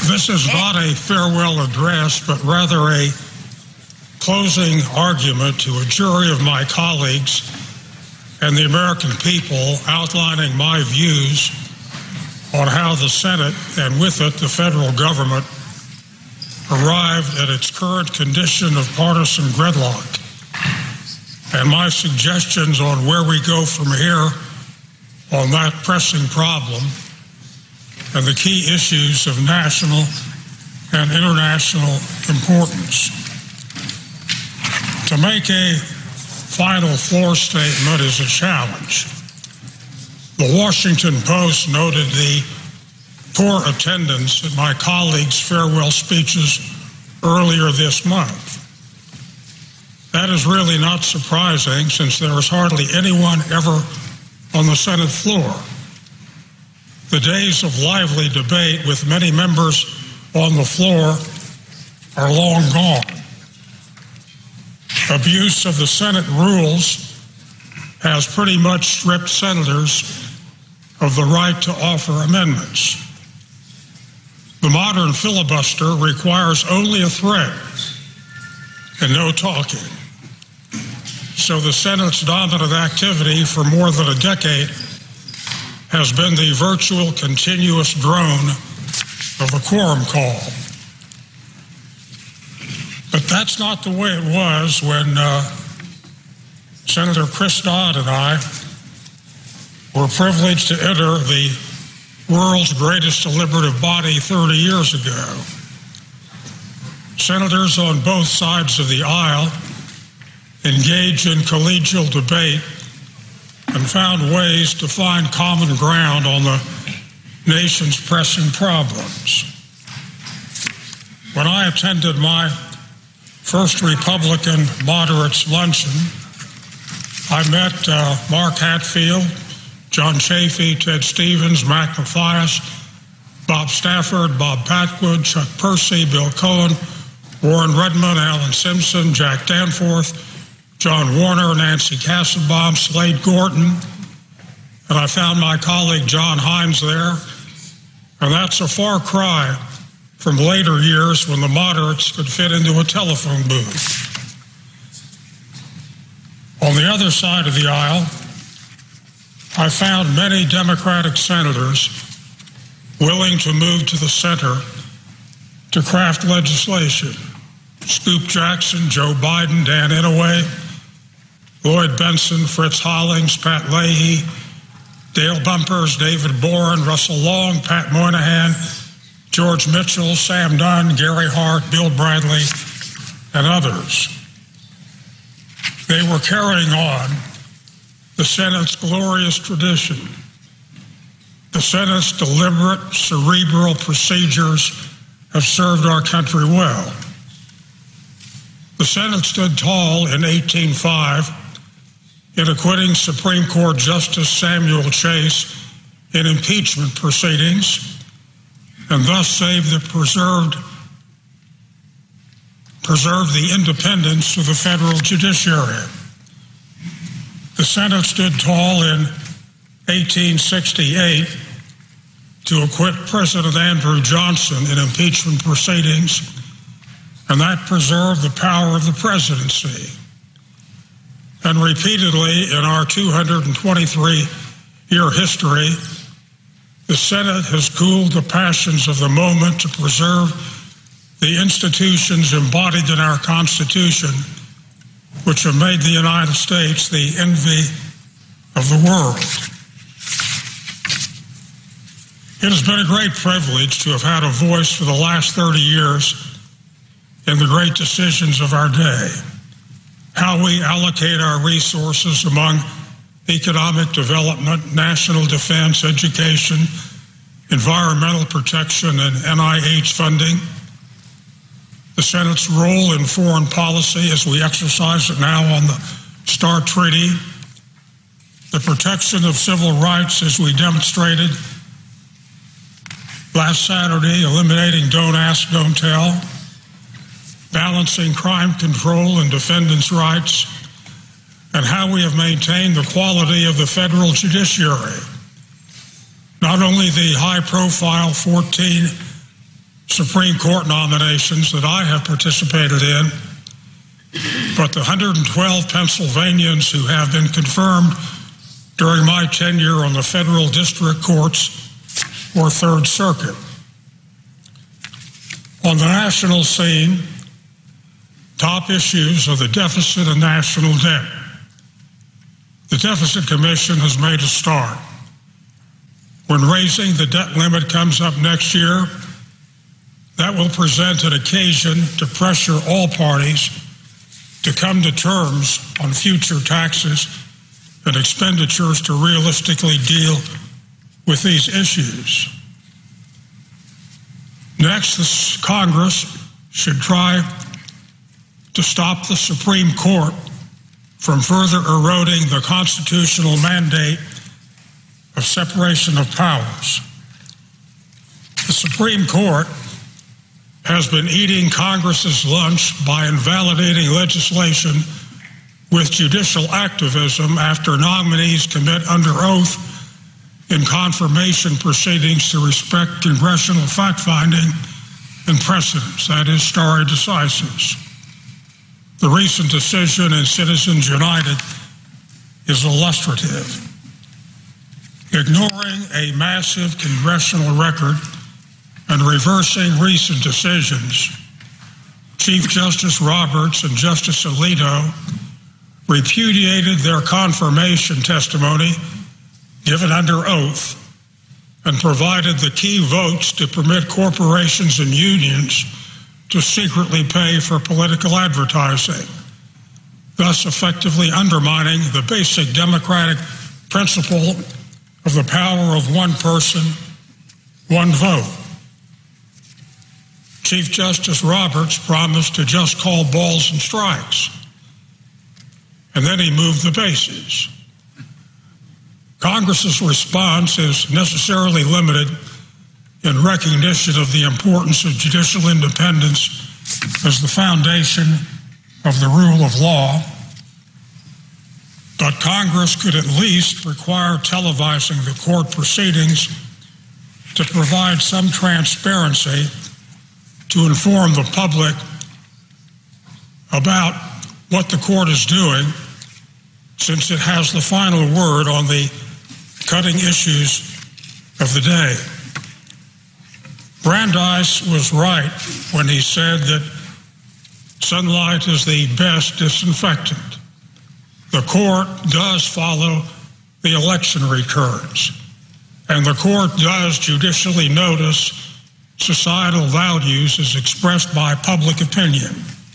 This is not a farewell address, but rather a closing argument to a jury of my colleagues and the American people, outlining my views on how the Senate, and with it the federal government, arrived at its current condition of partisan gridlock, and my suggestions on where we go from here on that pressing problem and the key issues of national and international importance. To make a final floor statement is a challenge. The Washington Post noted the poor attendance at my colleagues' farewell speeches earlier this month. That is really not surprising, since there is hardly anyone ever on the Senate floor. The days of lively debate with many members on the floor are long gone. Abuse of the Senate rules has pretty much stripped senators of the right to offer amendments. The modern filibuster requires only a threat and no talking. So the Senate's dominant activity for more than a decade has been the virtual continuous drone of a quorum call. But that's not the way it was when Senator Chris Dodd and I were privileged to enter the world's greatest deliberative body 30 years ago. Senators on both sides of the aisle engaged in collegial debate and found ways to find common ground on the nation's pressing problems. When I attended my first Republican moderates luncheon, I met Mark Hatfield, John Chafee, Ted Stevens, Mac Mathias, Bob Stafford, Bob Patwood, Chuck Percy, Bill Cohen, Warren Redmond, Alan Simpson, Jack Danforth, John Warner, Nancy Kassebaum, Slade Gorton, and I found my colleague John Hines there. And that's a far cry from later years when the moderates could fit into a telephone booth. On the other side of the aisle, I found many Democratic senators willing to move to the center to craft legislation. Scoop Jackson, Joe Biden, Dan Inouye, Lloyd Benson, Fritz Hollings, Pat Leahy, Dale Bumpers, David Boren, Russell Long, Pat Moynihan, George Mitchell, Sam Dunn, Gary Hart, Bill Bradley, and others. They were carrying on the Senate's glorious tradition. The Senate's deliberate, cerebral procedures have served our country well. The Senate stood tall in 1805 in acquitting Supreme Court Justice Samuel Chase in impeachment proceedings, and thus saved the preserved the independence of the federal judiciary. The Senate stood tall in 1868 to acquit President Andrew Johnson in impeachment proceedings, and that preserved the power of the presidency. And repeatedly in our 223-year history, the Senate has cooled the passions of the moment to preserve the institutions embodied in our Constitution, which have made the United States the envy of the world. It has been a great privilege to have had a voice for the last 30 years in the great decisions of our day. How we allocate our resources among economic development, national defense, education, environmental protection, and NIH funding. The Senate's role in foreign policy as we exercise it now on the START Treaty. The protection of civil rights as we demonstrated last Saturday, eliminating Don't Ask, Don't Tell. Balancing crime control and defendants' rights, and how we have maintained the quality of the federal judiciary. Not only the high-profile 14 Supreme Court nominations that I have participated in, but the 112 Pennsylvanians who have been confirmed during my tenure on the federal district courts or Third Circuit. On the national scene, top issues are the deficit and national debt. The Deficit Commission has made a start. When raising the debt limit comes up next year, that will present an occasion to pressure all parties to come to terms on future taxes and expenditures to realistically deal with these issues. Next, the Congress should try to stop the Supreme Court from further eroding the constitutional mandate of separation of powers. The Supreme Court has been eating Congress's lunch by invalidating legislation with judicial activism after nominees commit under oath in confirmation proceedings to respect congressional fact-finding and precedents, that is, stare decisis. The recent decision in Citizens United is illustrative. Ignoring a massive congressional record and reversing recent decisions, Chief Justice Roberts and Justice Alito repudiated their confirmation testimony given under oath and provided the key votes to permit corporations and unions to secretly pay for political advertising, thus effectively undermining the basic democratic principle of the power of one person, one vote. Chief Justice Roberts promised to just call balls and strikes, and then he moved the bases. Congress's response is necessarily limited in recognition of the importance of judicial independence as the foundation of the rule of law, but Congress could at least require televising the court proceedings to provide some transparency to inform the public about what the court is doing, since it has the final word on the cutting issues of the day. Brandeis was right when he said that sunlight is the best disinfectant. The court does follow the election returns, and the court does judicially notice societal values as expressed by public opinion.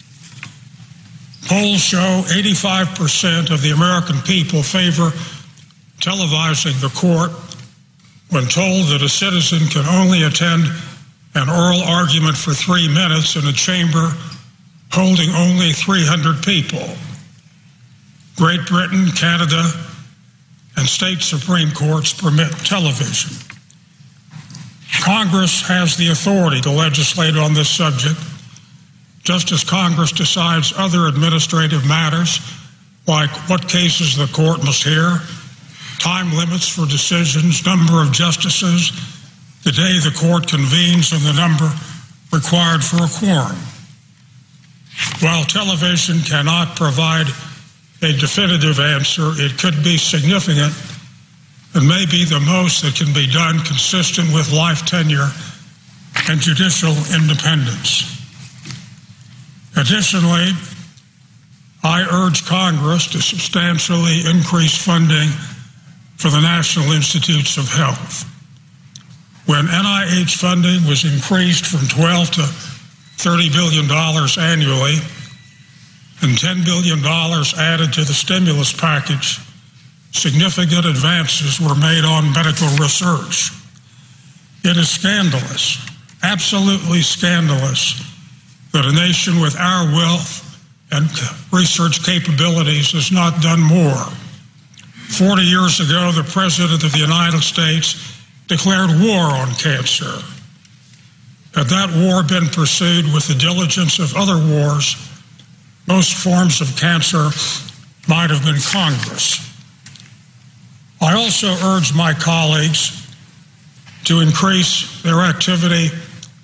Polls show 85% of the American people favor televising the court when told that a citizen can only attend an oral argument for 3 minutes in a chamber holding only 300 people. Great Britain, Canada, and state Supreme Courts permit television. Congress has the authority to legislate on this subject, just as Congress decides other administrative matters, like what cases the court must hear, time limits for decisions, number of justices, the day the court convenes, and the number required for a quorum. While television cannot provide a definitive answer, it could be significant and may be the most that can be done consistent with life tenure and judicial independence. Additionally, I urge Congress to substantially increase funding for the National Institutes of Health. When NIH funding was increased from $12 to $30 billion annually and $10 billion added to the stimulus package, significant advances were made on medical research. It is scandalous, absolutely scandalous, that a nation with our wealth and research capabilities has not done more. 40 years ago, the President of the United States declared war on cancer. Had that war been pursued with the diligence of other wars, most forms of cancer might have been Congress. I also urge my colleagues to increase their activity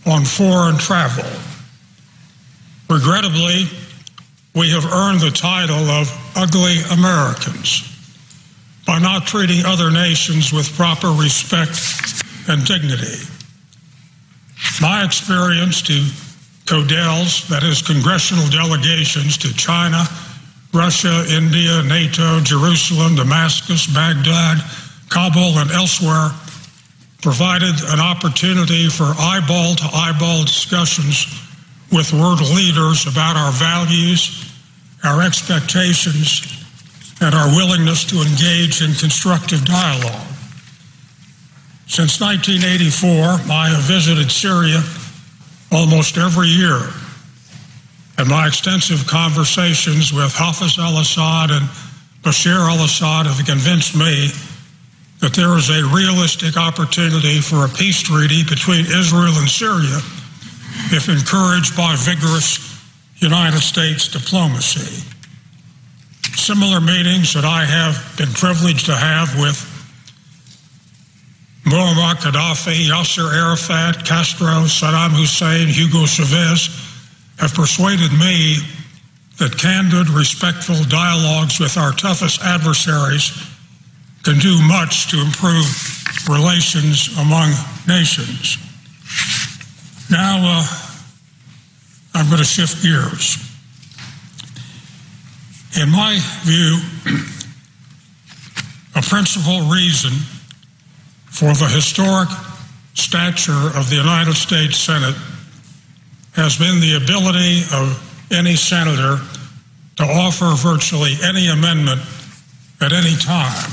on foreign travel. Regrettably, we have earned the title of ugly Americans by not treating other nations with proper respect and dignity. My experience to CODELs, that is, congressional delegations to China, Russia, India, NATO, Jerusalem, Damascus, Baghdad, Kabul, and elsewhere, provided an opportunity for eyeball-to-eyeball discussions with world leaders about our values, our expectations, and our willingness to engage in constructive dialogue. Since 1984, I have visited Syria almost every year, and my extensive conversations with Hafez al-Assad and Bashar al-Assad have convinced me that there is a realistic opportunity for a peace treaty between Israel and Syria if encouraged by vigorous United States diplomacy. Similar meetings that I have been privileged to have with Muammar Gaddafi, Yasser Arafat, Castro, Saddam Hussein, Hugo Chavez have persuaded me that candid, respectful dialogues with our toughest adversaries can do much to improve relations among nations. Now, I'm going to shift gears. In my view, a principal reason for the historic stature of the United States Senate has been the ability of any senator to offer virtually any amendment at any time.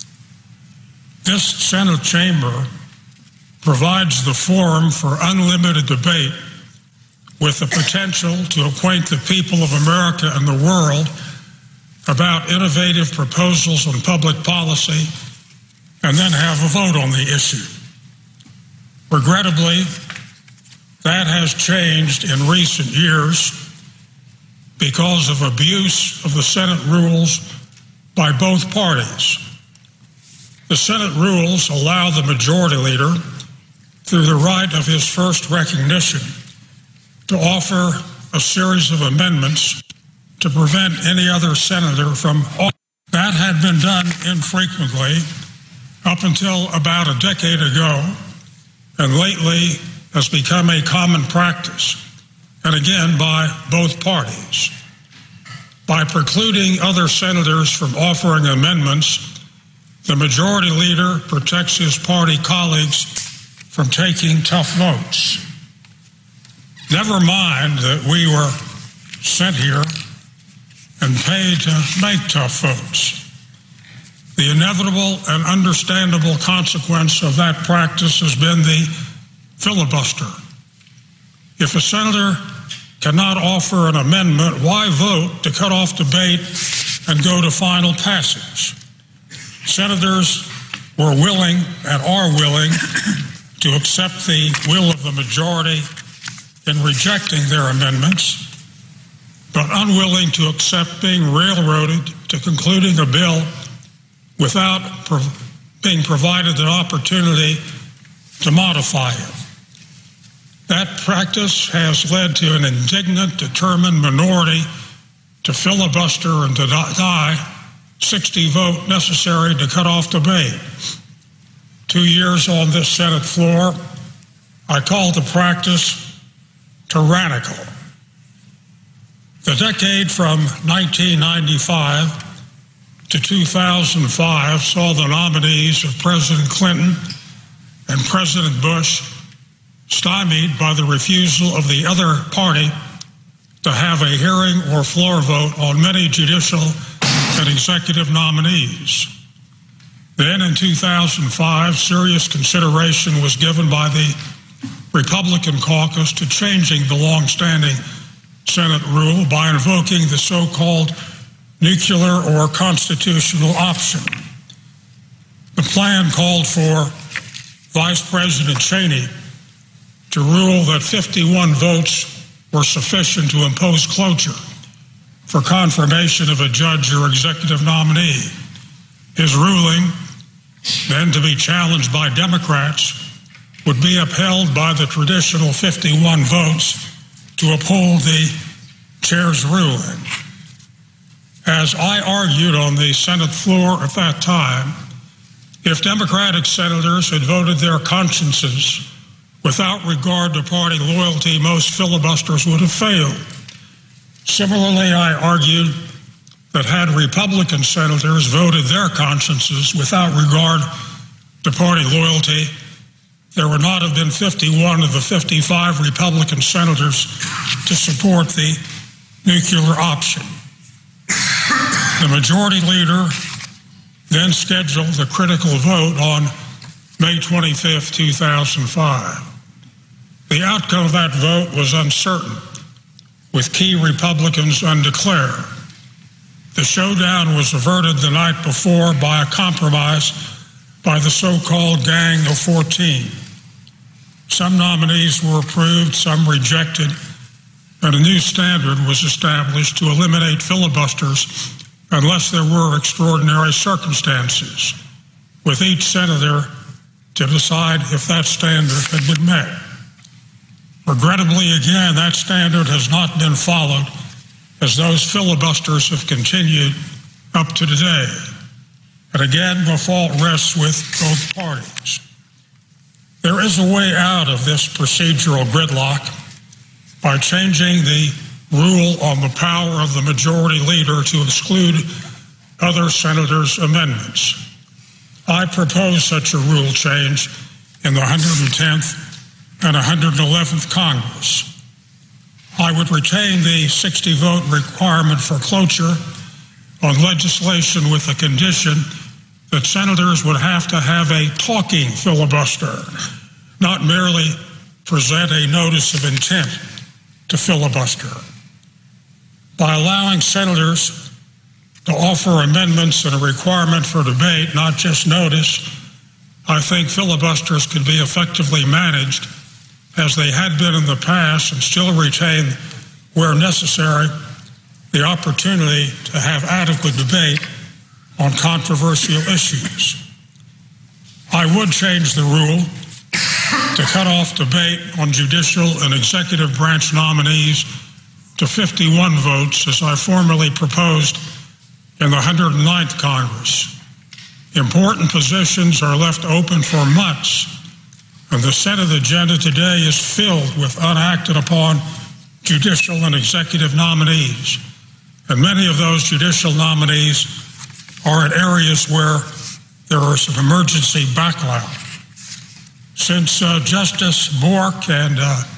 This Senate chamber provides the forum for unlimited debate with the potential to acquaint the people of America and the world about innovative proposals on public policy and then have a vote on the issue. Regrettably, that has changed in recent years because of abuse of the Senate rules by both parties. The Senate rules allow the majority leader, through the right of his first recognition, to offer a series of amendments to prevent any other senator from. That had been done infrequently up until about a decade ago, and lately has become a common practice, and again by both parties. By precluding other senators from offering amendments, the majority leader protects his party colleagues from taking tough votes. Never mind that we were sent here and paid to make tough votes. The inevitable and understandable consequence of that practice has been the filibuster. If a senator cannot offer an amendment, why vote to cut off debate and go to final passage? Senators were willing and are willing to accept the will of the majority in rejecting their amendments, but unwilling to accept being railroaded to concluding a bill without being provided an opportunity to modify it. That practice has led to an indignant, determined minority to filibuster and to deny 60 vote necessary to cut off debate. 2 years on this Senate floor, I call the practice tyrannical. The decade from 1995 to 2005 saw the nominees of President Clinton and President Bush stymied by the refusal of the other party to have a hearing or floor vote on many judicial and executive nominees. Then in 2005, serious consideration was given by the Republican caucus to changing the long-standing Senate rule by invoking the so-called nuclear or constitutional option. The plan called for Vice President Cheney to rule that 51 votes were sufficient to impose cloture for confirmation of a judge or executive nominee. His ruling, then to be challenged by Democrats, would be upheld by the traditional 51 votes to uphold the chair's ruling. As I argued on the Senate floor at that time, if Democratic senators had voted their consciences without regard to party loyalty, most filibusters would have failed. Similarly, I argued that had Republican senators voted their consciences without regard to party loyalty, there would not have been 51 of the 55 Republican senators to support the nuclear option. The majority leader then scheduled the critical vote on May 25, 2005. The outcome of that vote was uncertain, with key Republicans undeclared. The showdown was averted the night before by a compromise by the so-called Gang of 14. Some nominees were approved, some rejected, and a new standard was established to eliminate filibusters unless there were extraordinary circumstances, with each senator to decide if that standard had been met. Regrettably, again, that standard has not been followed, as those filibusters have continued up to today. And again, the fault rests with both parties. There is a way out of this procedural gridlock by changing the rule on the power of the majority leader to exclude other senators' amendments. I propose such a rule change in the 110th and 111th Congress. I would retain the 60-vote requirement for cloture on legislation with the condition that senators would have to have a talking filibuster, not merely present a notice of intent to filibuster. By allowing senators to offer amendments and a requirement for debate, not just notice, I think filibusters could be effectively managed as they had been in the past and still retain, where necessary, the opportunity to have adequate debate on controversial issues. I would change the rule to cut off debate on judicial and executive branch nominees to 51 votes, as I formerly proposed in the 109th Congress. Important positions are left open for months, and the Senate agenda today is filled with unacted upon judicial and executive nominees. And many of those judicial nominees are in areas where there is an emergency backlog. Since Justice Bork and,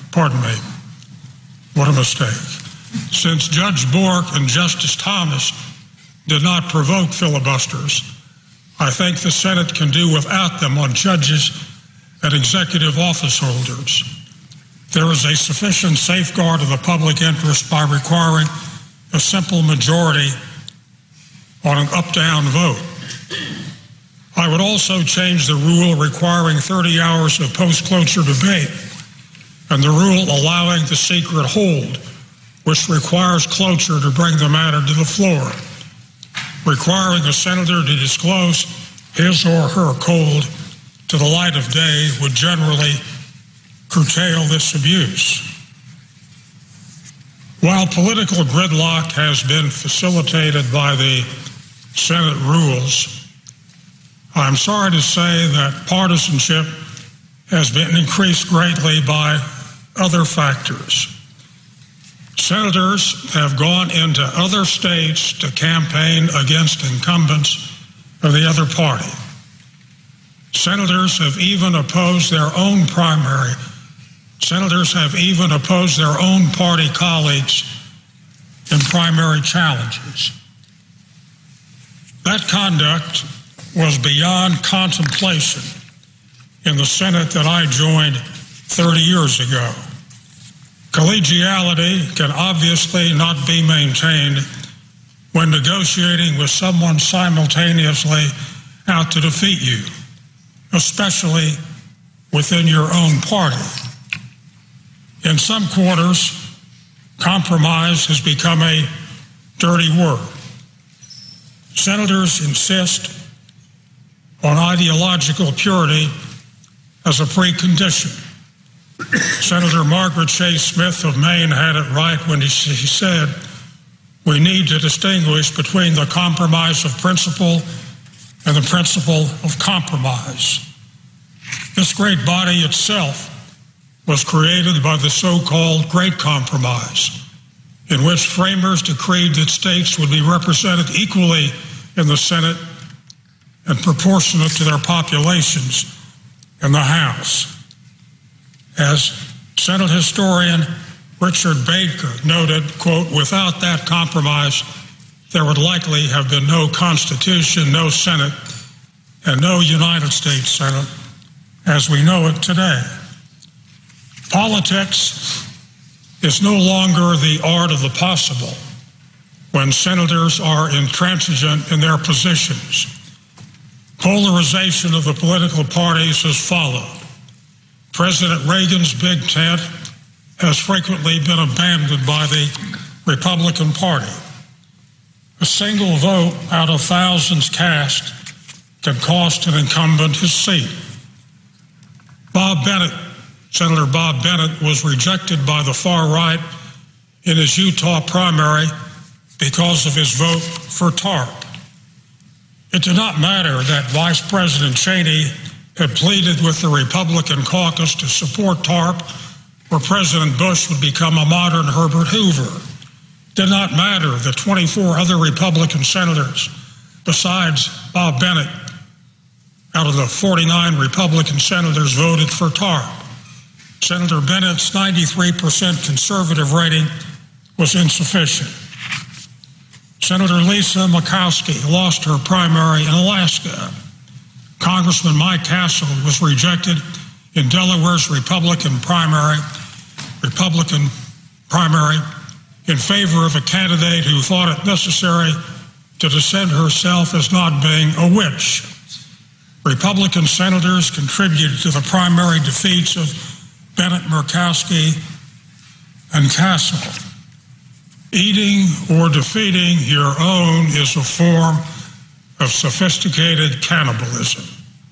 what a mistake. Since Judge Bork and Justice Thomas did not provoke filibusters, I think the Senate can do without them on judges and executive office holders. There is a sufficient safeguard of the public interest by requiring a simple majority on an up-down vote. I would also change the rule requiring 30 hours of post-cloture debate and the rule allowing the secret hold, which requires cloture to bring the matter to the floor. Requiring a senator to disclose his or her cold to the light of day would generally curtail this abuse. While political gridlock has been facilitated by the Senate rules, I'm sorry to say that partisanship has been increased greatly by other factors. Senators have gone into other states to campaign against incumbents of the other party. Senators have even opposed their own primary. Senators have even opposed their own party colleagues in primary challenges. That conduct was beyond contemplation in the Senate that I joined 30 years ago. Collegiality can obviously not be maintained when negotiating with someone simultaneously out to defeat you, especially within your own party. In some quarters, compromise has become a dirty word. Senators insist on ideological purity as a precondition. Senator Margaret Chase Smith of Maine had it right when she said, "We need to distinguish between the compromise of principle and the principle of compromise." This great body itself was created by the so-called Great Compromise, in which framers decreed that states would be represented equally in the Senate and proportionate to their populations in the House. As Senate historian Richard Baker noted, quote, "Without that compromise, there would likely have been no Constitution, no Senate, and no United States Senate as we know it today." Politics is no longer the art of the possible when senators are intransigent in their positions. Polarization of the political parties has followed. President Reagan's big tent has frequently been abandoned by the Republican Party. A single vote out of thousands cast can cost an incumbent his seat. Senator Bob Bennett was rejected by the far right in his Utah primary because of his vote for TARP. It did not matter that Vice President Cheney had pleaded with the Republican caucus to support TARP, where President Bush would become a modern Herbert Hoover. It did not matter that 24 other Republican senators, besides Bob Bennett, out of the 49 Republican senators voted for TARP. Senator Bennett's 93% conservative rating was insufficient. Senator Lisa Murkowski lost her primary in Alaska. Congressman Mike Castle was rejected in Delaware's Republican primary in favor of a candidate who thought it necessary to defend herself as not being a witch. Republican senators contributed to the primary defeats of Bennett, Murkowski, and Castle. Eating or defeating your own is a form of sophisticated cannibalism.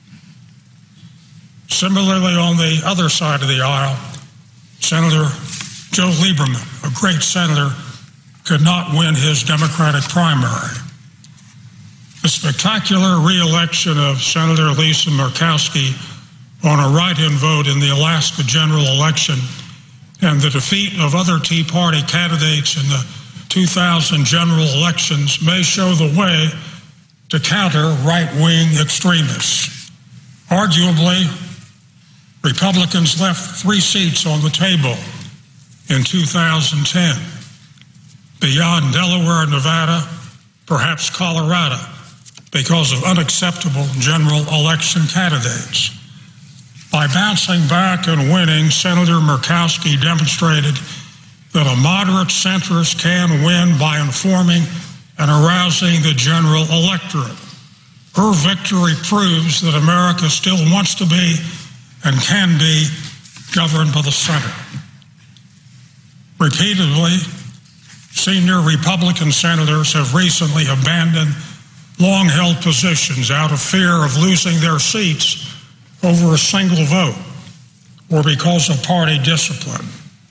Similarly, on the other side of the aisle, Senator Joe Lieberman, a great senator, could not win his Democratic primary. The spectacular re-election of Senator Lisa Murkowski on a write-in vote in the Alaska general election and the defeat of other Tea Party candidates in the 2000 general elections may show the way to counter right-wing extremists. Arguably, Republicans left 3 seats on the table in 2010. Beyond Delaware and Nevada, perhaps Colorado, because of unacceptable general election candidates. By bouncing back and winning, Senator Murkowski demonstrated that a moderate centrist can win by informing and arousing the general electorate. Her victory proves that America still wants to be and can be governed by the center. Repeatedly, senior Republican senators have recently abandoned long-held positions out of fear of losing their seats over a single vote or because of party discipline.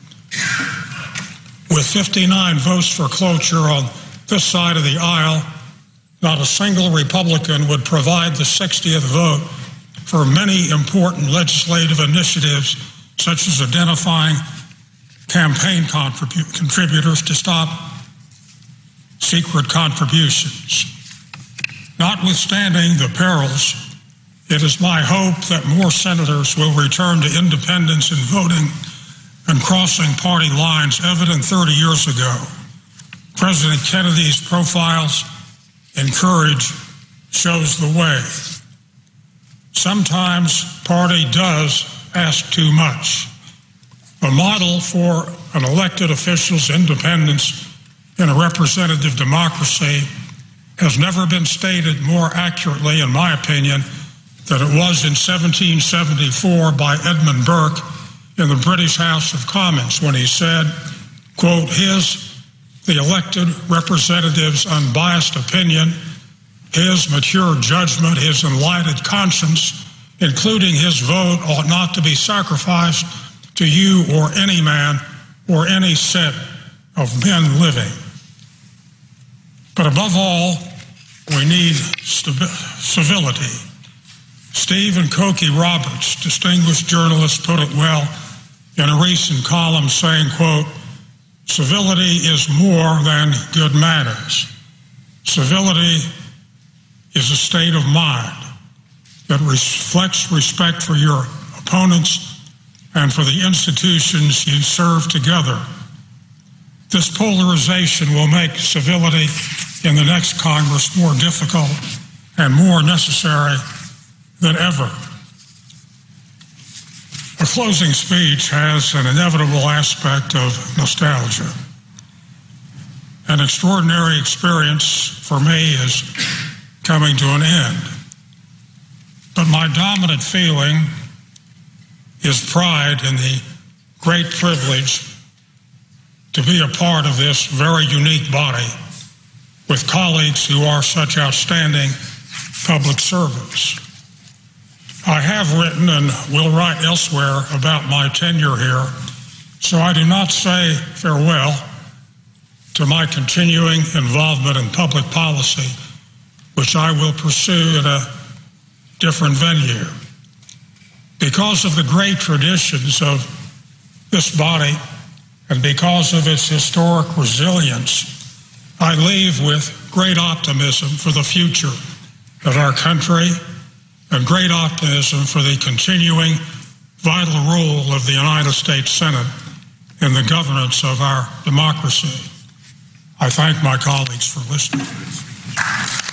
With 59 votes for cloture on this side of the aisle, not a single Republican would provide the 60th vote for many important legislative initiatives, such as identifying campaign contributors to stop secret contributions. Notwithstanding the perils, it is my hope that more senators will return to independence in voting and crossing party lines evident 30 years ago. President Kennedy's profiles and courage shows the way. Sometimes party does ask too much. The model for an elected official's independence in a representative democracy has never been stated more accurately, in my opinion, than it was in 1774 by Edmund Burke in the British House of Commons when he said, quote, the elected representative's unbiased opinion, his mature judgment, his enlightened conscience, including his vote, ought not to be sacrificed to you or any man or any set of men living. But above all, we need civility. Stephen Cokie Roberts, distinguished journalist, put it well in a recent column saying, quote, "Civility is more than good manners. Civility is a state of mind that reflects respect for your opponents and for the institutions you serve together. This polarization will make civility in the next Congress more difficult and more necessary than ever." A closing speech has an inevitable aspect of nostalgia. An extraordinary experience for me is coming to an end. But my dominant feeling is pride in the great privilege to be a part of this very unique body with colleagues who are such outstanding public servants. I have written and will write elsewhere about my tenure here, so I do not say farewell to my continuing involvement in public policy, which I will pursue in a different venue. Because of the great traditions of this body and because of its historic resilience, I leave with great optimism for the future of our country and great optimism for the continuing vital role of the United States Senate in the governance of our democracy. I thank my colleagues for listening.